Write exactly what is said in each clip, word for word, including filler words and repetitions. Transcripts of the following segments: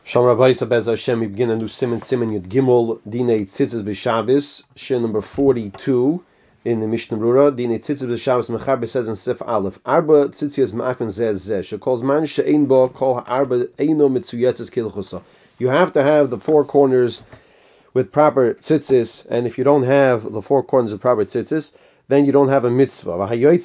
Shalom Rabbi Bez Hashem. We begin a new Siman Siman Yud Gimel Dinei Tzitzis B'Shabbos, Shir number forty-two in the Mishnah Brura. Dinei Tzitzis B'Shabbos Mechaber says in Sif Aleph, Arba Tzitzias Ma'afen Zeh Zeh. She calls man she'ein bo kol ha'arba eino mitzuyetzes kilchusa. You have to have the four corners with proper tzitzis, and if you don't have the four corners with proper tzitzis, then you don't have a mitzvah. When it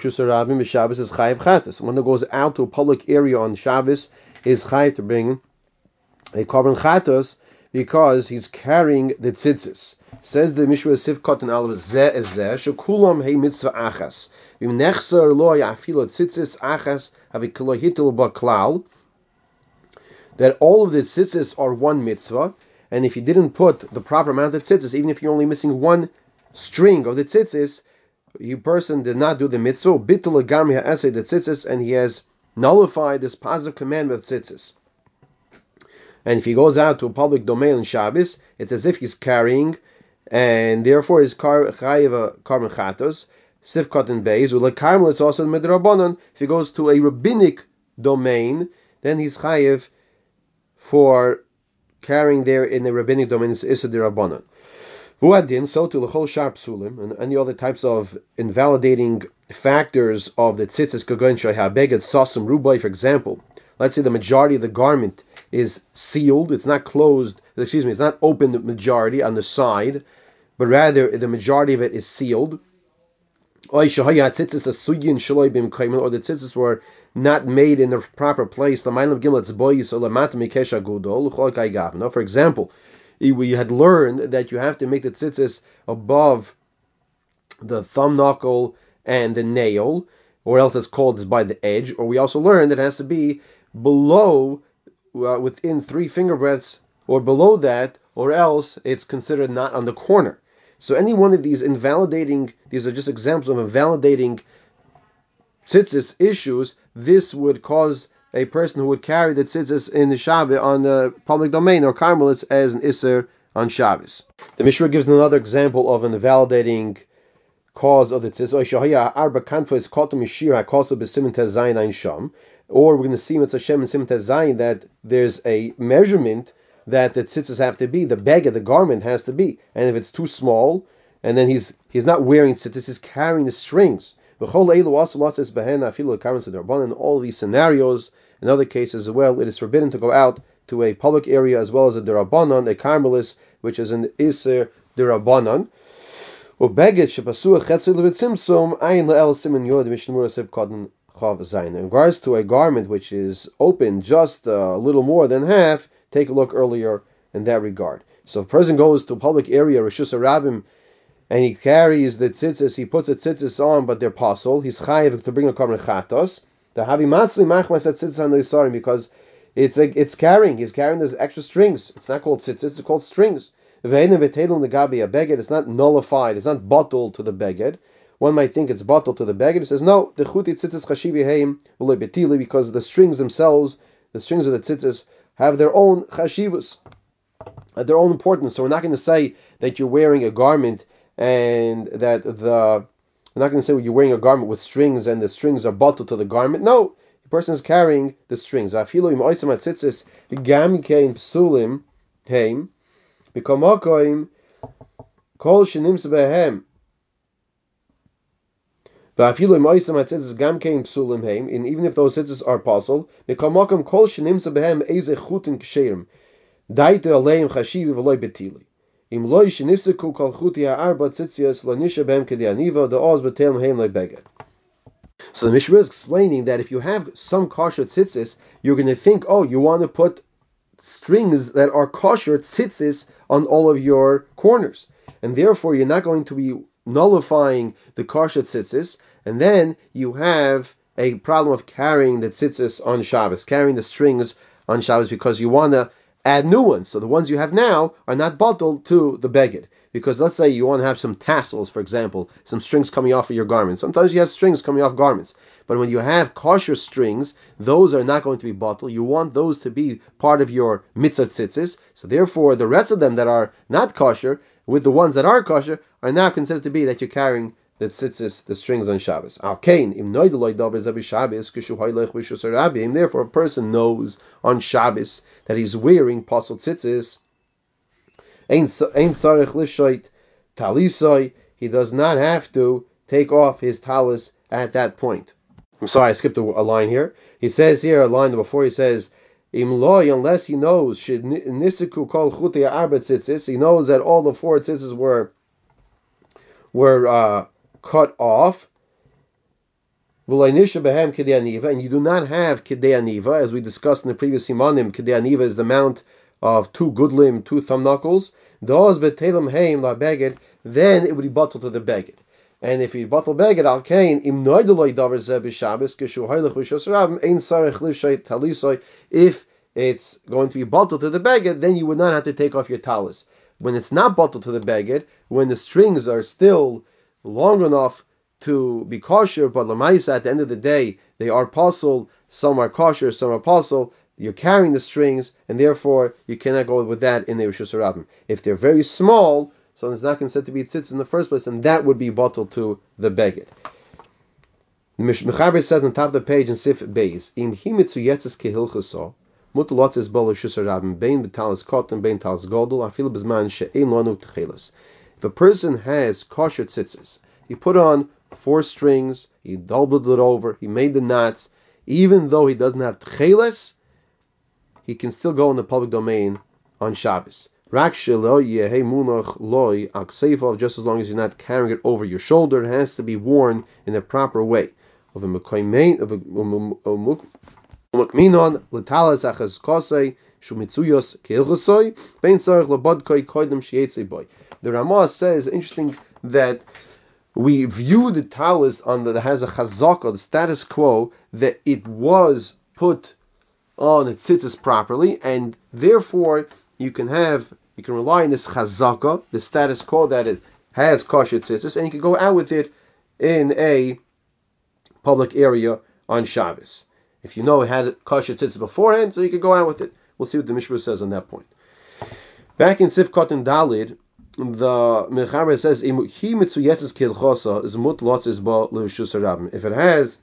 goes out to a public area on Shabbos, is chayav to bring a korban chatos because he's carrying the tzitzis. Says the Mishra Sivkot and Aleph Zeh Zeh Shekulam Hey Mitzvah Achas. Vim Nechser Lo Yafilo Tzitzis Achas Haviklo Hitul Baklal. That all of the tzitzis are one mitzvah, and if you didn't put the proper amount of tzitzis, even if you're only missing one string of the tzitzis, you person did not do the mitzvah. Bitul Agami Ha'aseh the tzitzis, and he has nullified this positive commandment of tzitzis. And if he goes out to a public domain on Shabbos, it's as if he's carrying, and therefore his chayiv korban chatos, sifkot and beis, ula karmel is also midrabanan. If he goes to a rabbinic domain, then he's chayiv for carrying there in the rabbinic domain is issa dirabanan. Huadin, so to l'chol shar psulim, and any other types of invalidating factors of the tzitzis kagon shayha beged sasum rubai, for example. Let's say the majority of the garment is sealed, it's not closed, excuse me, it's not open the majority on the side, but rather the majority of it is sealed. Or the tzitzis were not made in the proper place. Now, for example, we had learned that you have to make the tzitzis above the thumb knuckle and the nail, or else it's called by the edge, or we also learned that it has to be below, uh, within three finger breadths, or below that, or else it's considered not on the corner. So any one of these invalidating, these are just examples of invalidating tzitzis issues. This would cause a person who would carry the tzitzis in the Shabbat on the public domain or carmelis as an isser on Shabbos. The Mishra gives another example of an invalidating cause of the tzitzis. Or we're going to see with Hashem and Siman Tezayin that there's a measurement that the tzitzis have to be, the beged, the garment has to be, and if it's too small, and then he's he's not wearing tzitzis, he's carrying the strings. In all these scenarios, in other cases as well, it is forbidden to go out to a public area as well as a derabanan, a carmelis, which is an iser derabanan. In regards to a garment which is open just a little more than half, take a look earlier in that regard. So if a person goes to a public area, Rishus Harabim, and he carries the tzitzis, he puts the tzitzis on, but they're pasul, he's chayiv to bring a korban chatos. The havi masli machmas at tzitzis on the yisarim, because it's a, it's carrying, he's carrying those extra strings. It's not called tzitzis, it's called strings. It's not nullified, it's not bottled to the beged. One might think it's bottled to the beged. It says no, the chuti tzitzis chashivi heim betili, because the strings themselves, the strings of the tzitzis, have their own chashivus, their own importance. So we're not going to say that you're wearing a garment and that the we're not going to say well, you're wearing a garment with strings and the strings are bottled to the garment. No, the person is carrying the strings. Afilu im oisam tzitzis gam kein psulim heim b'komakoim kol shenims behem. And even if those tzitzis are pasul, so the Mishra is explaining that if you have some kosher tzitzis, you're going to think, oh, you want to put strings that are kosher tzitzis on all of your corners, and therefore you're not going to be nullifying the kosher tzitzis, and then you have a problem of carrying the tzitzis on Shabbos, carrying the strings on Shabbos, because you want to add new ones. So the ones you have now are not bottled to the beged. Because let's say you want to have some tassels, for example, some strings coming off of your garments. Sometimes you have strings coming off garments. But when you have kosher strings, those are not going to be bottled. You want those to be part of your mitzvah tzitzis. So therefore, the rest of them that are not kosher, with the ones that are kosher, are now considered to be that you're carrying the tzitzis, the strings on Shabbos. Al kain im noideloy davar zabi Shabbos kishu haylech b'shus rabim. Therefore, a person knows on Shabbos that he's wearing pasol tzitzis. Ein sarich lishoit talisoi. He does not have to take off his talis at that point. I'm sorry, I skipped a, a line here. He says here, a line before, he says, Im loy, unless he knows, nisiku kol chutei arba tzitzis, he knows that all the four tzitzis were were uh, cut off. V'loy behem kidei aniva, and you do not have kidei aniva, as we discussed in the previous simanim. Kidei aniva is the amount of two gudlim, two thumb knuckles. Those betelim heim la beged, then it would be bottled to the beged. And if you bottle beged al kain im noideloy davar zeh b'Shabbos kishu haylech b'shus rabim ein sarich livshay talisoi. If it's going to be bottled to the beged, then you would not have to take off your talis. When it's not bottled to the beged, when the strings are still long enough to be kosher, but lamaisa at the end of the day they are pasul, some are kosher, some are pasul. You're carrying the strings, and therefore you cannot go with that in the Rishus Harabim. If they're very small, so it's not considered to be tzitz in the first place, and that would be bottled to the beged. The Mechaber says on top of the page in Sif Beis, Im himitzu yetzes kehilchaso, mutalotzes bol Rishus Harabim, bein betalis kotten, bein talis godol, afilu bezman she'ein lanu tchelas. If a person has kosher tzitzis, he put on four strings, he doubled it over, he made the knots, even though he doesn't have tchelas, he can still go in the public domain on Shabbos. Just as long as you're not carrying it over your shoulder, it has to be worn in a proper way. Of a The Ramah says, interesting that we view the talis on the that has a chazaka, the status quo, that it was put on its tzitzis properly, and therefore you can have you can rely on this chazaka, the status quo that it has kosher tzitzis, and you can go out with it in a public area on Shabbos. If you know it had kosher tzitzis beforehand, so you can go out with it. We'll see what the Mishra says on that point. Back in Sifkat and Dalid, the Mechaber says, if it has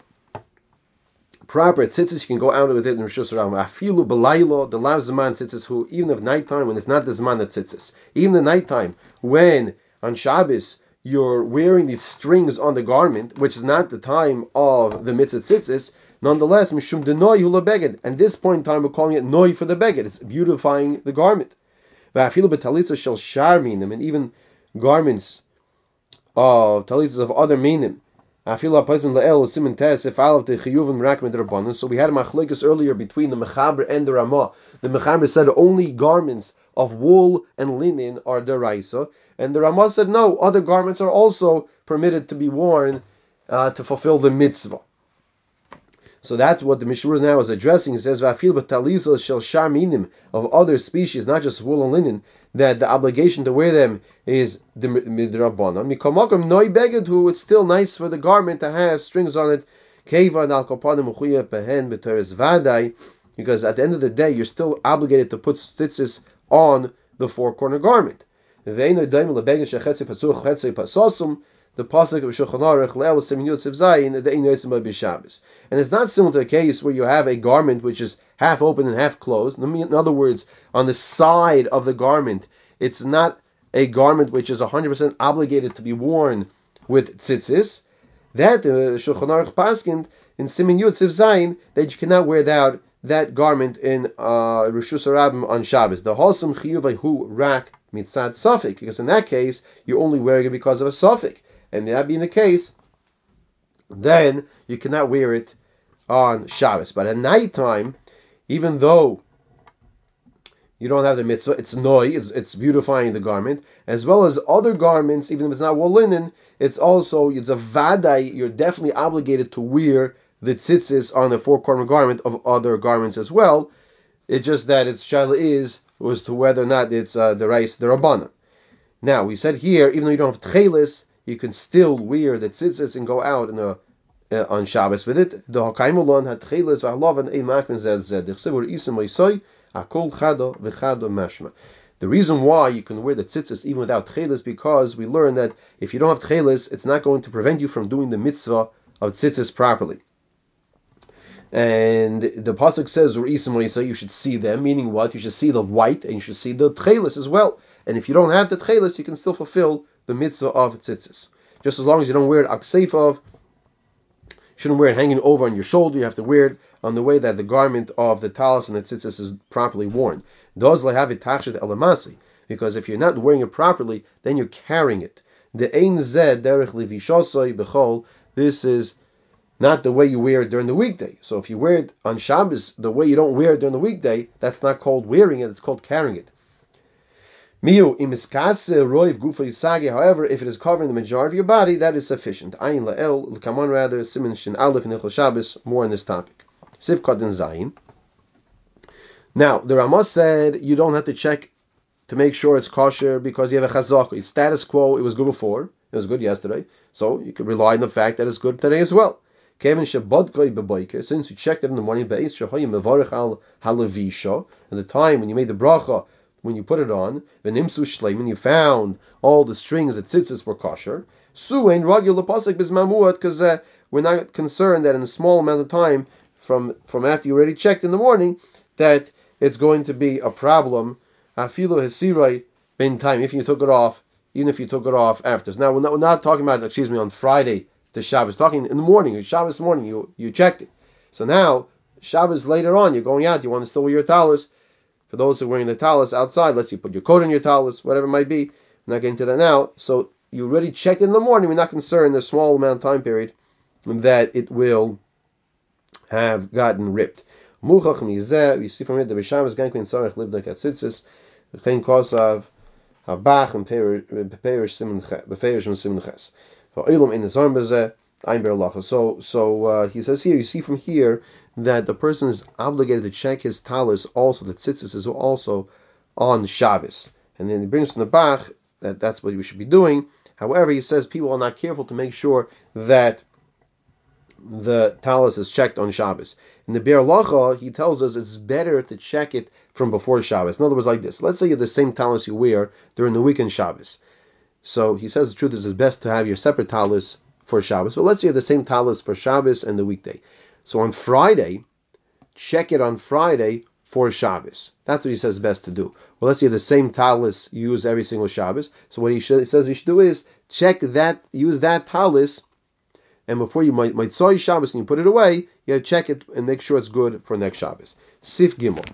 proper tzitzis, you can go out with it in Rishus Harabim. Afilu b'laylo, the lav zaman tzitzis, who even if nighttime, when it's not the zaman of tzitzis, even the nighttime, when on Shabbos you're wearing these strings on the garment, which is not the time of the mitzvah tzitzis, nonetheless, mishum denoi hula beged. And this point in time, we're calling it noi for the beged. It's beautifying the garment. V'afilu b'talitza shel shar minim, and even garments of talitzas of other minim. So we had a machlekes earlier between the Mechaber and the Ramah. The Mechaber said only garments of wool and linen are deraisa, and the Ramah said no, other garments are also permitted to be worn uh, to fulfill the mitzvah. So that's what the Mishra now is addressing. He says, "Va'afil b'taliza shel shar minim," of other species, not just wool and linen, that the obligation to wear them is the midrabanan. Mikomakom noi beged, who it's still nice for the garment to have strings on it. Keva al kopanim uchuya pehen b'teres vaday, because at the end of the day you're still obligated to put tzitzis on the four corner garment. Ve'eno daim lebeged shechetzi pasuch chetzi pasosum. The pasuk of Shulchan Aruch le'el seminut sivzayin the inotzim b'Shabbos, and it's not similar to a case where you have a garment which is half open and half closed. In other words, on the side of the garment, it's not a garment which is one hundred percent obligated to be worn with tzitzis. That the uh, Shulchan Aruch paskin in Simin Yud Sivzayin that you cannot wear that that garment in uh, Rishus Harabim on Shabbos. The Hosam Chiyuvay Hu Rak Mitzad Safik, because in that case you're only wearing it because of a Safik. And that being the case, then you cannot wear it on Shabbos. But at nighttime, even though you don't have the mitzvah, it's noi, it's, it's beautifying the garment, as well as other garments, even if it's not wool linen, it's also, it's a vaday, you're definitely obligated to wear the tzitzis on the four-corner garment of other garments as well. It's just that its shaila is, was to whether or not it's uh, the reis, the rabbanan. Now, we said here, even though you don't have tchelis, you can still wear the tzitzis and go out in a, uh, on Shabbos with it. The Hakaimulon had tchelis v'halavan ein makvin zed zed. Dichsevur isim oisoi akol chado v'chado mashma. The reason why you can wear the tzitzis even without tchelis is because we learn that if you don't have tchelis, it's not going to prevent you from doing the mitzvah of tzitzis properly. And the pasuk says, you should see them, meaning what? You should see the white and you should see the tchelis as well. And if you don't have the tchelis, you can still fulfill the mitzvah of tzitzis. Just as long as you don't wear it aksefov, you shouldn't wear it hanging over on your shoulder. You have to wear it on the way that the garment of the talis and the tzitzis is properly worn. Does have it tachshit elamasi, because if you're not wearing it properly, then you're carrying it. The ein zed derech levishosoi bechol. This is not the way you wear it during the weekday. So if you wear it on Shabbos the way you don't wear it during the weekday, that's not called wearing it, it's called carrying it. Miu imiskase roiv gufa yisagi. However, if it is covering the majority of your body, that is sufficient. Ayin la'el, l'kamon rather, simin shin aleph in Hilchos Shabbos, more on this topic. Sivkot and Zayin. Now, the Ramah said you don't have to check to make sure it's kosher because you have a chazak. It's status quo, it was good before, it was good yesterday, so you could rely on the fact that it's good today as well. Since you checked it in the morning, at the time when you made the bracha, when you put it on, and you found all the strings that tzitzis were kosher, because uh, we're not concerned that in a small amount of time from, from after you already checked in the morning, that it's going to be a problem. Afilu hesirai ben time, if you took it off, even if you took it off after. Now we're not, we're not talking about, excuse me, on Friday to Shabbos, talking in the morning, Shabbos morning, you you checked it. So now, Shabbos later on, you're going out, you want to still wear your talis. For those who are wearing the talis outside, let's say you put your coat in your talis, whatever it might be. I'm not getting to that now. So you already checked it in the morning, we're not concerned in a small amount of time period that it will have gotten ripped. Muchach mizeh, you see from it, the B'Shabbos gan k'in tzarech lived like at tzitzis, v'chein kosav, habach, and peperish simon ches. So, so uh, he says here, you see from here that the person is obligated to check his talis also, that tzitzis is also on Shabbos. And then he brings from the Bach that that's what we should be doing. However, he says people are not careful to make sure that the talis is checked on Shabbos. In the Be'er Lacha, he tells us it's better to check it from before Shabbos. In other words, like this. Let's say you have the same talis you wear during the weekend Shabbos. So he says the truth is it's best to have your separate talis for Shabbos. But let's say you have the same talis for Shabbos and the weekday. So on Friday, check it on Friday for Shabbos. That's what he says best to do. Well, let's say you have the same talis you use every single Shabbos. So what he, should, he says you should do is check that, use that talis, and before you might might saw Shabbos and you put it away, you have to check it and make sure it's good for next Shabbos. Sif Gimel.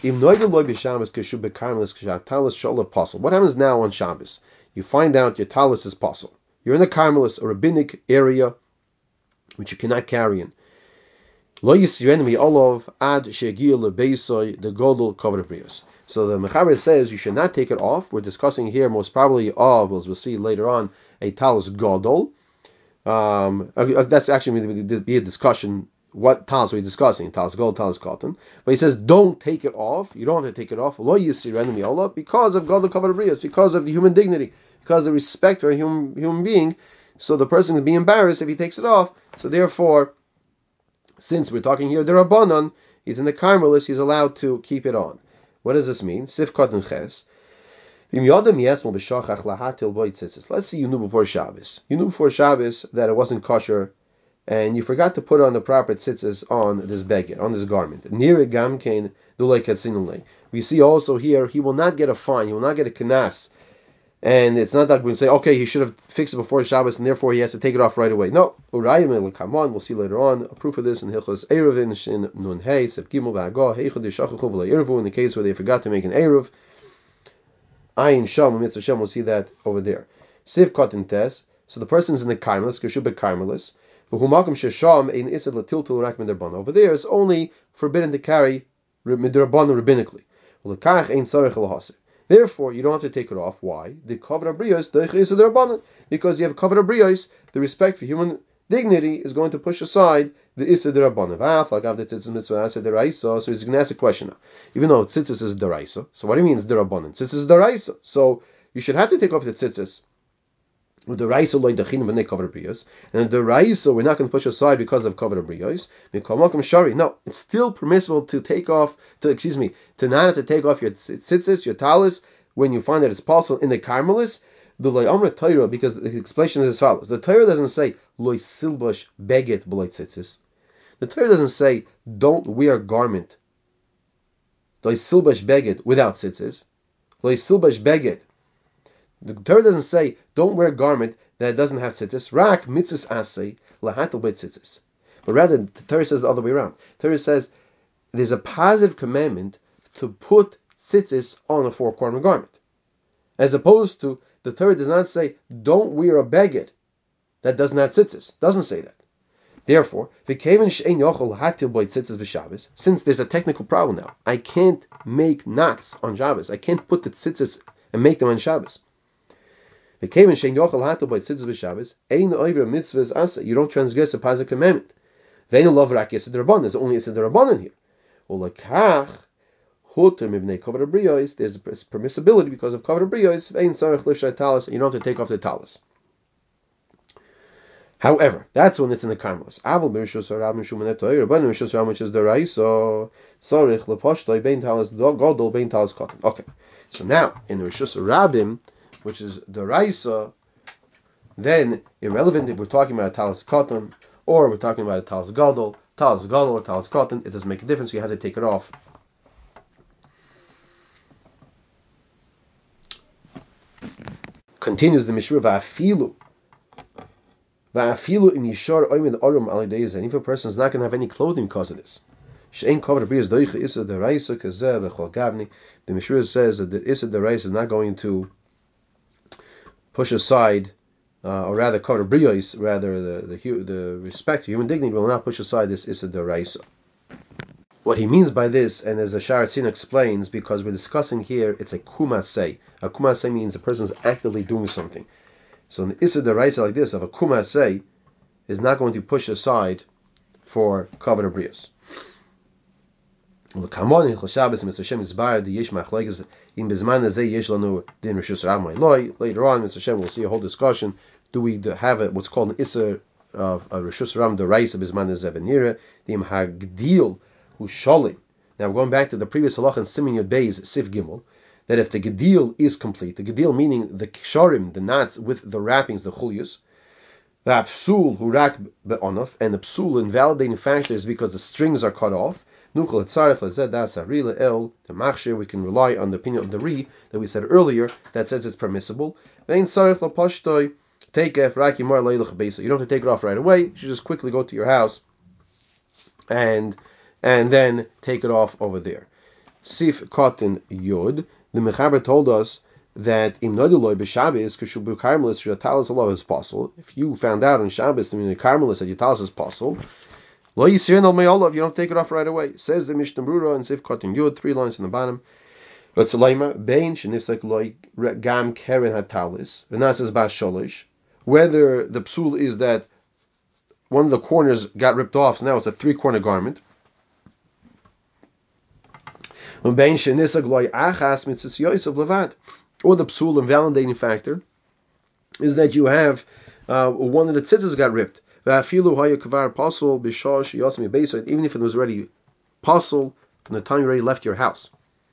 What happens now on Shabbos? You find out your talis is possible. You're in a Carmelis, a rabbinic area, which you cannot carry in. Lo yisirenu olov ad shegiel lebeisoy the godol covered brios. So the Mechaber says you should not take it off. We're discussing here most probably of, as we'll see later on, a talis godol. Um, that's actually going to be a discussion. What talis are we discussing? Talis gold, talis cotton. But he says don't take it off. You don't have to take it off. Lo yisirenu olov because of godol covered brios, because of the human dignity, because of the respect for a human human being. So the person will be embarrassed if he takes it off. So therefore, since we're talking here, the Rabbanon, he's in the Carmelis, he's allowed to keep it on. What does this mean? Sifkot and Ches. Let's say you knew before Shabbos. You knew before Shabbos that it wasn't kosher, and you forgot to put on the proper tzitzis on this beged, on this garment. We see also here, he will not get a fine, he will not get a kenas. And it's not that we say, okay, he should have fixed it before Shabbos, and therefore he has to take it off right away. No. We'll see later on a proof of this in Hilchos Eruv in Shin Nun Hey Sef Gimel V'Hagah Heichad Yishachachu V'Lo Eruvu, in the case where they forgot to make an Eruv. Ayin Sham Mitzvah Shem, we'll see that over there. Siv Kotin Tes. So the person's in the Carmelis, Keshubet Carmelis. V'Humakim Shesham Ein Isad Latiltul Rak Midrabban. Over there is only forbidden to carry Midrabban rabbinically. L'Kach Ein Sarich L'Hasir. Therefore, you don't have to take it off. Why? The kavod habriyos, the chesed rabbanan, because you have kavod habriyos, the respect for human dignity is going to push aside the ised rabbanan. Agav the tzitzis mitzvah ased deraisa. So he's going to ask a question now. Even though tzitzis is deraisa, so what do you mean it's derabbanan? Tzitzis is deraisa, so you should have to take off the tzitzis. With the raisa loy dachin v'nei kavod habriyos, and the raisa we're not going to push aside because of kavod habriyos. No, it's still permissible to take off, to excuse me, to not have to take off your tzitzis, your talis, when you find that it's possible in the Carmelis, the Lo Amra Torah, because the explanation is as follows. The Torah doesn't say Lo Silbash Beget B'Lo Tzitzis. The Torah doesn't say don't wear garment Lo Silbash Beget without tzitzis. Lo Silbash Beget. The Torah doesn't say don't wear garment that doesn't have tzitzis. Rak mitzvahs asay lahatel beit tzitzis. But rather, the Torah says the other way around. The Torah says there's a positive commandment to put tzitzis on a four-corner garment, as opposed to the Torah does not say don't wear a beged that doesn't have tzitzis. Doesn't say that. Therefore, since there's a technical problem now, I can't make knots on Shabbos. I can't put the tzitzis and make them on Shabbos. You don't transgress a positive commandment. There's only a Rabbanan here. There's permissibility because of cover briyos. You don't have to take off the talis. However, that's when it's in the Karmos. Okay, so now in the Rishus Rabim, which is the Raisa, then irrelevant if we're talking about a talis cotton or we're talking about a talis gadol, talis gadol or talis cotton, it doesn't make a difference. You have to take it off. Continues the Mishra va'afilu. Va'afilu in yishar oimed arum alideiz. And if a person is not going to have any clothing because of this, she'ein covered briyos doicha isa the raisa kazeh v'chol gavni. The Mishra says that the isa the raisa is not going to push aside, uh, or rather cover briyos, rather the, the the respect to human dignity will not push aside this isa the raisa. What he means by this, and as the Sharatzin explains, because we're discussing here, it's a kumasei. A kumasei means a person's actively doing something. So an Issa Deraisa like this, of a kumasei, is not going to push aside for kavod abrios. Later on, Mister Hashem, we'll see a whole discussion. Do we have a, what's called an Issa of a Rishus Ram Deraisa Bizman Zevenira, the Imhagdil, who's shalim. Now going back to the previous halach and Simin Yud Beis Sif Gimel, that if the gedil is complete, the gedil meaning the ksharim, the knots with the wrappings, the chulius, the psul who rak be'onof, and the psul invalidating factor is because the strings are cut off. Nuchal etzaref lezed das harila el the machshir. We can rely on the opinion of the Ri that we said earlier that says it's permissible. Vein saref la pashtoi take ef raki mar leilach beisa. You don't have to take it off right away. You should just quickly go to your house and and then take it off over there. Sif Cotton Yod, the Mechaber told us that im nodiloi b'Shabbos kashubu karmelis your talis Allah is possible. If you found out on Shabbos, I mean the karmelis that your talis is possible, lo yisirin al me'olav, you don't take it off right away. Says the Mishnah Brura and Sif Cotton Yod, three lines in the bottom. But Tzalaima bein shenifsek loy gam keren hatalis v'nasas bas sholish. Whether the psul is that one of the corners got ripped off, so now it's a three-corner garment. Or the psul invalidating factor is that you have uh, one of the tzitzis got ripped. Even if it was already possible from the time you already left your house.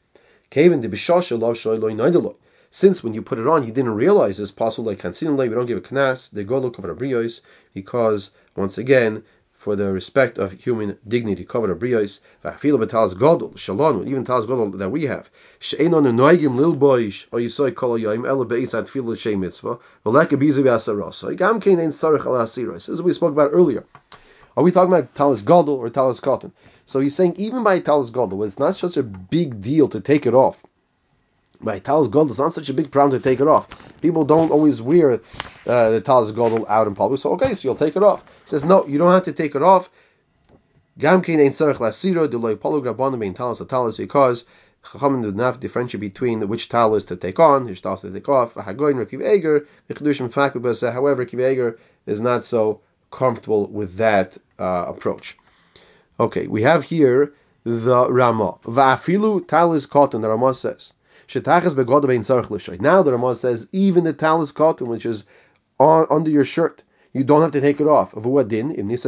Since when you put it on, you didn't realize it's possible, like we don't give a knas, they go look over briyos, because once again, for the respect of human dignity, covered a briyos, v'afilu b'talis gadol, shalom, even talis gadol that we have, she'enon noigim lil boish, or yisoi kol yoyim, ela be'isad filu shem mitzvah, v'leka bizu v'asarasa, gam kein ein sarich al asiros, as we spoke about earlier. Are we talking about talis gadol or talis cotton? So he's saying even by talis gadol, it's not such a big deal to take it off. By talis gadol, it's not such a big problem to take it off. People don't always wear uh, the talis gadol out in public, so okay, so you'll take it off. He says, no, you don't have to take it off. Gamkein ein tzarich lasiro deloy palu grabanim bein talis to talis, because Chachamim did not differentiate between which talis to take on, which talis to take off. Hagoyin or Kiv Eger, however, Kiv Eger is not so comfortable with that uh, approach. Okay, we have here the Ramah. Va'afilu talis cotton, the Ramah says. Now the Ramah says even the talis cotton, which is on under your shirt, you don't have to take it off. Let's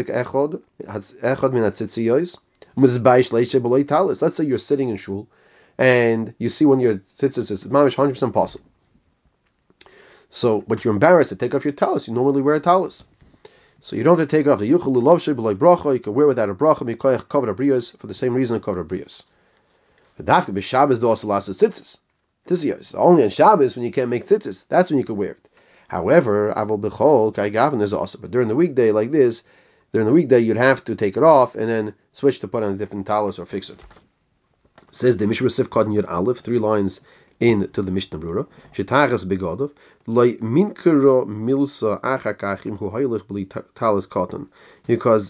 say you're sitting in shul and you see when your tzitzis is mamish one hundred percent possible. So, but you're embarrassed to take off your talis. You normally wear a talis. So you don't have to take it off. The yuchel lulavshe b'loi bracha. You can wear without a bracha. Mikoyach covered abriyos for the same reason covered abriyos. The dafka b'Shabbos do also last tzitzis. Tzitzis only on Shabbos when you can't make tzitzis. That's when you can wear it. However, avol b'chol kai gavin is also. But during the weekday like this, during the weekday you'd have to take it off and then switch to put on a different talis or fix it. It says the Mishra Sif Katan Yud Aleph, three lines in to the Mishnah Brura. Shetachas begadov loy minkero milsa achakachim hu haylich bli talis cotton, because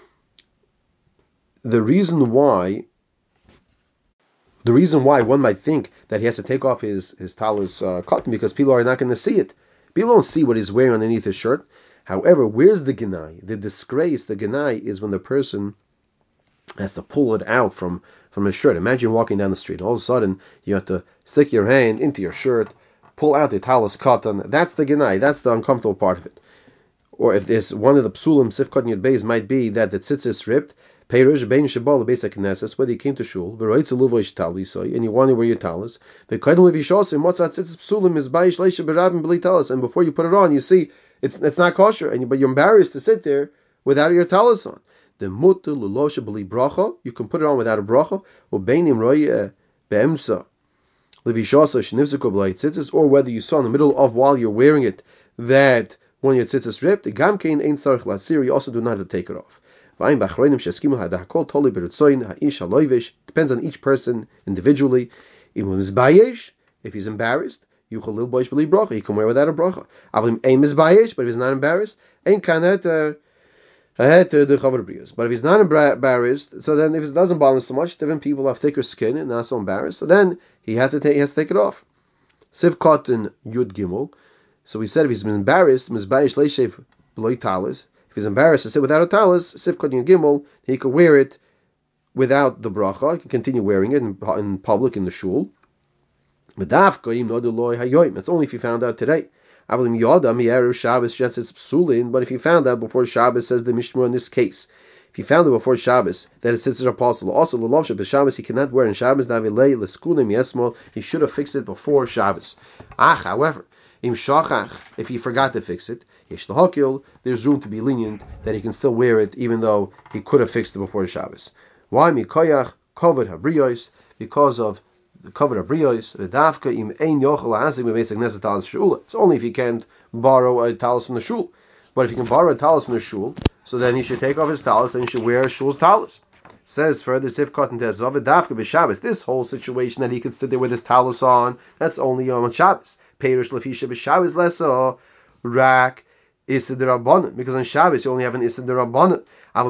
the reason why the reason why one might think that he has to take off his his talis uh, cotton, because people are not going to see it. People don't see what he's wearing underneath his shirt. However, where's the genai? The disgrace, the genai is when the person has to pull it out from, from his shirt. Imagine walking down the street. All of a sudden, you have to stick your hand into your shirt, pull out the talis cotton. That's the genai. That's the uncomfortable part of it. Or if there's one of the psulim, sif cotton yud beis, might be that the tzitzis ripped, peirush bein shabal basic knesses, whether you came to shul, v'roitz luvoish talis, and you want to wear your talis, v'kaidon levishosim, what's that tzitzis psulim is bayish leisha berabim b'li talis, and before you put it on, you see it's it's not kosher, and you, but you're embarrassed to sit there without your talis on. The mutter lulosha b'li bracha, you can put it on without a bracha, or beinim roye be'emsa levishosa shnivzuko b'li tzitzis, or whether you saw in the middle of while you're wearing it that when your tzitzis ripped, the gamkein ain't sarich lasir, you also do not have to take it off. Depends on each person individually. If he's embarrassed, he can wear without a bracha. But if he's not embarrassed, but if he's not embarrassed, so then if it doesn't bother him so much, different people have thicker skin and not so embarrassed, so then he has to take, he has to take it off. Siv cotton yud gimel. So we said if he's embarrassed, mizbayish leishev b'loi talis. If he's embarrassed to sit without a talis, sif cotton yud gimel, he could wear it without the bracha. He can continue wearing it in, in public in the shul. It's only if you found out today. But if you found out before Shabbos, says the Mishnah in this case, if you found out before Shabbos that it sits as apostle, also the love Shabbos he cannot wear in Shabbos. He should have fixed it before Shabbos. Ach, however, if he forgot to fix it, there's room to be lenient that he can still wear it even though he could have fixed it before Shabbos. Why? Because of the covered abriyos, it's only if he can't borrow a talis from the shul. But if he can borrow a talis from the shul, so then he should take off his talis and he should wear a shul's talis. Says further, Sif Cotton Tezvav, Dafka b'Shabbos. This whole situation that he could sit there with his talis on, that's only on Shabbos. Perish lefisha b'Shabbos leso rak issa derabanan, because on Shabbos you only have an issa derabanan. But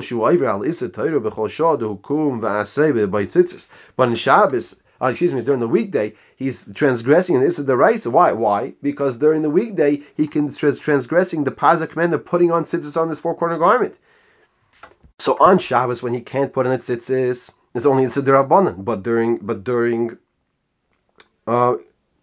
in Shabbos, uh, excuse me, during the weekday, he's transgressing an issa deraisa. Why? Why? Because during the weekday he can trans- transgressing the pasuk command of putting on tzitzis on this four corner garment. So on Shabbos, when he can't put on a tzitzis, it's only issa derabanan. But during, but during, uh.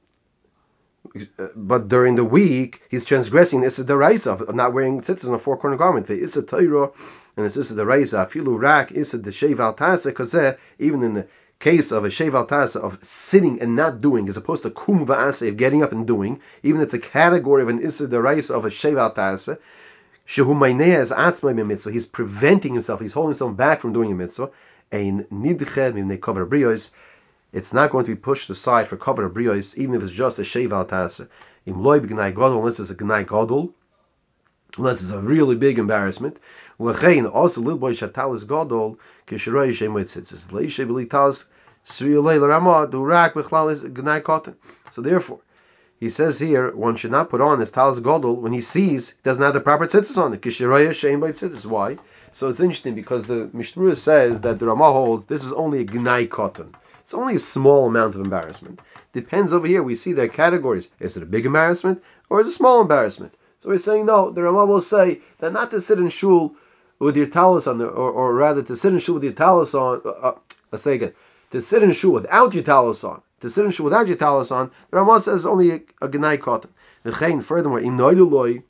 But during the week, he's transgressing Issa Deraisa of not wearing tzitzis on a four-corner garment. The Issa Torah and it's Issa Deraisa, Filu Rak, Issa the Shev Al Tasa, because even in the case of a Shev Al Tasa of sitting and not doing, as opposed to Kum Va'ase of getting up and doing, even it's a category of an Issa Deraisa of a Shev Al Tasa, Shehu Mainea is Atzmai Mitzvah, he's preventing himself, he's holding himself back from doing a mitzvah, Ein Nidched Mimnei Cover Brios. It's not going to be pushed aside for cover of brios, even if it's just a sheva al tasa. Im loy b'gnai gadol, unless it's a gnai gadol, unless it's a really big embarrassment. L'chein also little boy shatalis gadol kishroi shem mitzitzis leishe b'litalis sriulei l'ramah durak b'chlal is gnai cotton. So therefore, he says here one should not put on his talis gadol when he sees he doesn't have the proper tzitzis on it. Kishroi shem mitzitzis. Why? So it's interesting because the Mishnah says that the Ramah holds this is only a gnai cotton. It's only a small amount of embarrassment. Depends over here. We see their categories. Is it a big embarrassment or is it a small embarrassment? So we're saying no. The Ramah will say that not to sit in shul with your talis on, the, or, or rather to sit in shul with your talis on. Uh, uh, let's say again, to sit in shul without your talis on. To sit in shul without your talis on. The Ramah says only a, a gnai cotton. The furthermore, im noiluloi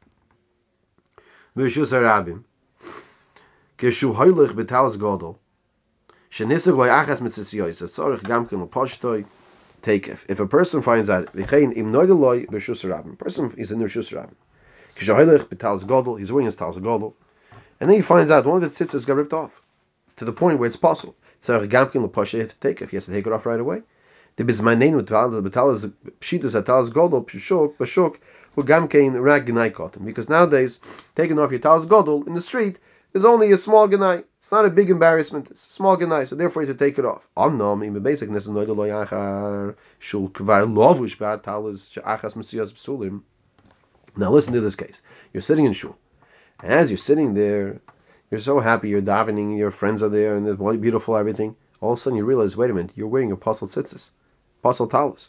v'shus harabim keshu hoylech b'talis gadol. Take if, if a person finds out a person is in the Rishus Rabbim. He's wearing his talis gadol, and then he finds out one of his tzitzis got ripped off to the point where it's possible. So gamkin lepasha, he has to take it. He has to take it off right away. The bismanein with the talis pshitas at talis gadol pshuk bashuk who gamkin rag gnai cotton, because nowadays taking off your talis gadol in the street is only a small gnai. It's not a big embarrassment. It's a small gnai, so therefore you have to take it off. Amnam in the basicness no lo yachar shul kvar lovush ba'at talis she'achas mesiyas psulim. Now listen to this case. You're sitting in shul. And as you're sitting there, you're so happy, you're davening, your friends are there, and it's beautiful, everything. All of a sudden you realize, wait a minute, you're wearing a pasal tzitzis, pasal talis.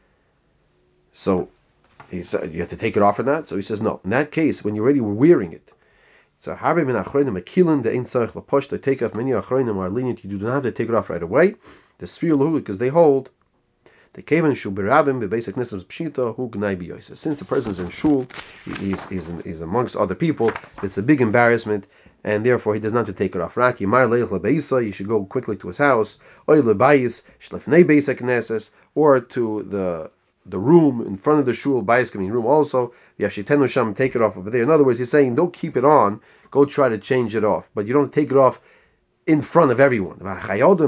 So he said, you have to take it off or not? So he says, no. In that case, when you're already wearing it, so harbe min achronim akilin de ein tzarich laposh, they take off, many achronim are lenient, you do not have to take it off right away. The sfir lahu, because they hold, the kaven shul berabim bebasic nisams pshita hu gnai biyosa. Since the person's in shul, he's, he's, he's amongst other people, it's a big embarrassment, and therefore he does not have to take it off. Raki mar leich lebeisa, you should go quickly to his house, oy lebayis shlefnei basic nesses, or to the the room in front of the shul, bayis coming room also. Yashitenu sham, take it off over there. In other words, he's saying don't keep it on, go try to change it off, but you don't take it off in front of everyone. That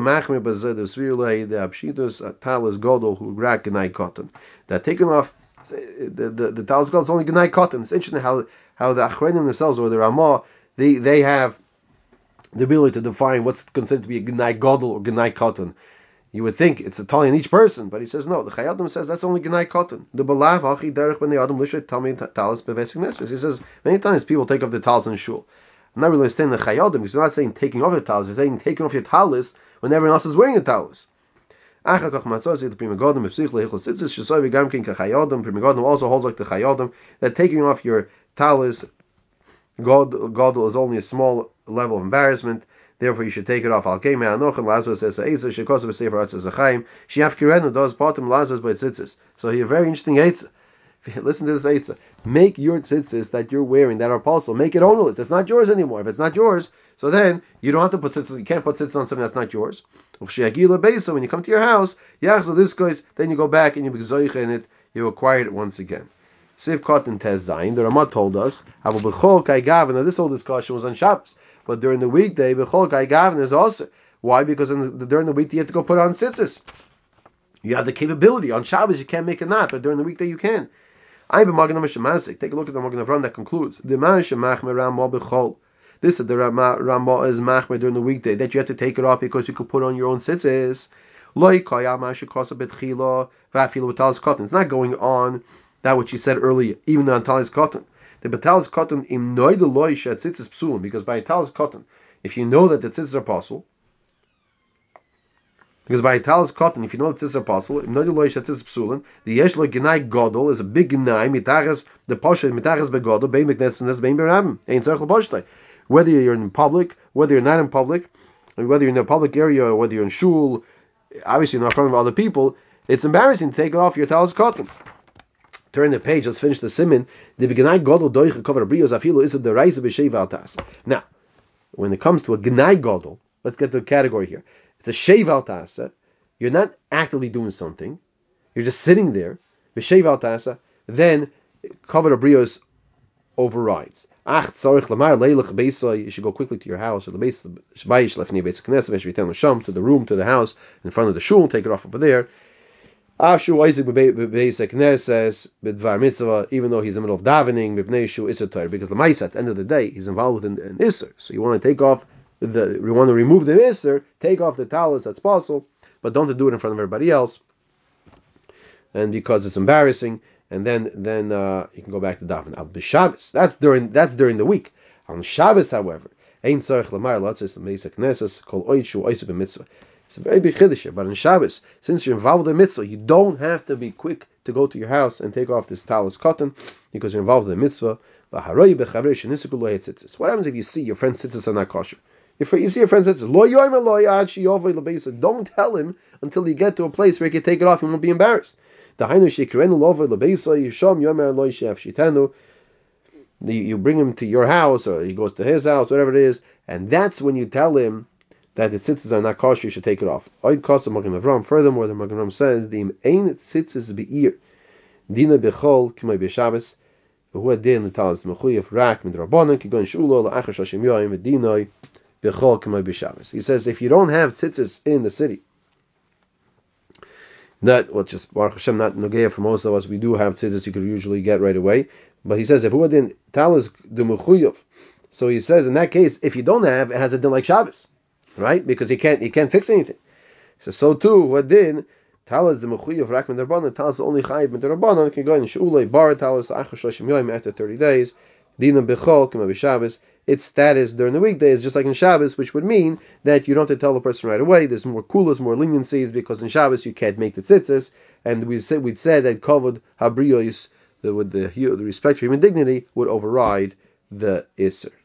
taken off the the, the talis gadol is only gnai cotton. It's interesting how how the achronim themselves or the Ramah they they have the ability to define what's considered to be a gnai gadol or gnai cotton. You would think it's a tali in each person, but he says no. The Chayadim says that's only gnai cotton. The balav hachi derech ben adam lishet tami talis bevesik nesses. He says many times people take off the talis in shul. I'm not really understanding the Chayadim because we're not saying taking off your talis. We're saying taking off your talis when everyone else is wearing a talis. Achakach matzah the Pri Megadim if sichla hichol tzitzis shesoy v'gamkin kachayadim. Pri Megadim also holds like the Chayadim that taking off your talis gadol is only a small level of embarrassment. Therefore, you should take it off. Al kei me'anoch and Lazarus says Eitzah shekos v'sefer atzas zachaim she'af kirenu does bottom Lazarus by tzitzis. So he a very interesting Eitzah. Listen to this Eitzah. Make your tzitzis that you're wearing that are apostle. Make it ownerless. It's not yours anymore. If it's not yours, so then you don't have to put tzitzis. You can't put tzitzis on something that's not yours. When you come to your house, so this goes. Then you go back and you be zoich in it. You acquire it once again. Siv Cotton Tez Zayin. The Ramah told us. Now this whole discussion was on Shabbos, but during the weekday, b'chol kai gavin is also. Why? Because in the, during the weekday you have to go put on tzitzis. You have the capability. On Shabbos you can't make a knot, but during the weekday you can. Take a look at the Magen Avram that concludes. The man shemachmer Ramah b'chol. This is the Ramah, Ramah is machmer during the weekday that you have to take it off because you could put on your own tzitzis. It's not going on that which he said earlier, even on talis cotton. The betalis cotton im noide loy shet tzitzis psulim, because by talis cotton, if you know that the tzitzis are possible, because by talis cotton, if you know that tzitzis are possible, im noide loy shet tzitzis psulim, the yesh lo gnai gadol is a big gnai mitachas the poshet mitachas begadol bein meknetznes bein berabim ein tzarich l'poshtay. Whether you're in public, whether you're not in public, whether you're in a public area or whether you're in shul, obviously not in front of other people, it's embarrassing to take it off your talis cotton. Turn the page. Let's finish the siman. The gnai gadol doich cover brios afilu is the rise of sheva altas. Now, when it comes to a gnai gadol, let's get to a category here. It's a sheva altas. You're not actively doing something. You're just sitting there. B'sheva altas. Then cover brios overrides. Ach tzarich lamar leilach beisay. You should go quickly to your house or the base shbayish lefnei beis knesset v'shvitem l'sham, to the room, to the house in front of the shul. Take it off over there. Ashu Isaac b'beisek nesses b'dvar mitzvah, even though he's in the middle of davening, b'bnei shu iser, because the ma'isa at the end of the day he's involved in an iser. So you want to take off the, you want to remove the iser, take off the talis that's possible, but don't do it in front of everybody else, and because it's embarrassing. And then then uh, you can go back to daven. Al b'Shabbos, that's during that's during the week. On Shabbos, however, ein tzarich lamar latzis b'beisek nesses kol oid shu oisik b'mitzvah. It's a very big chiddush here, but in Shabbos, since you're involved in mitzvah, you don't have to be quick to go to your house and take off this talis cotton because you're involved in the mitzvah. What happens if you see your friend's tzitzis are not kosher? If you see your friend's tzitzis, don't tell him until you get to a place where you can take it off and won't be embarrassed. You bring him to your house, or he goes to his house, whatever it is, and that's when you tell him that the tzitzis are not kosher, you should take it off. Oid kosa Magen Avram. Furthermore, the Magen Avram says the ein tzitzis beir dina bechol kimay b'Shabbos v'hu adin l'talas mechuyev rak midrabanan kigon shulo la'achar shloshim yoyim v'dinoi bechol kimay b'Shabbos. He says if you don't have tzitzis in the city, that well, just Baruch Hashem, not nogeya for most of us, we do have tzitzis you could usually get right away. But he says if who adin talas the mechuyev, so he says in that case if you don't have, it has a din like Shabbos. Right? Because he can't he can't fix anything. So so too, what did talas the mechuyev rak min derbanan, talas only chayiv min derbanan can go in shulei bar talas achar shloshim yom after thirty days. Dinam bechol k'ma b'Shabbos. Its status during the weekdays, just like in Shabbos, which would mean that you don't have to tell the person right away. There's more coolers, more leniencies, because in Shabbos you can't make the tzitzis, and we said we'd said that kavod habriyos, the with the the respect for human dignity, would override the iser.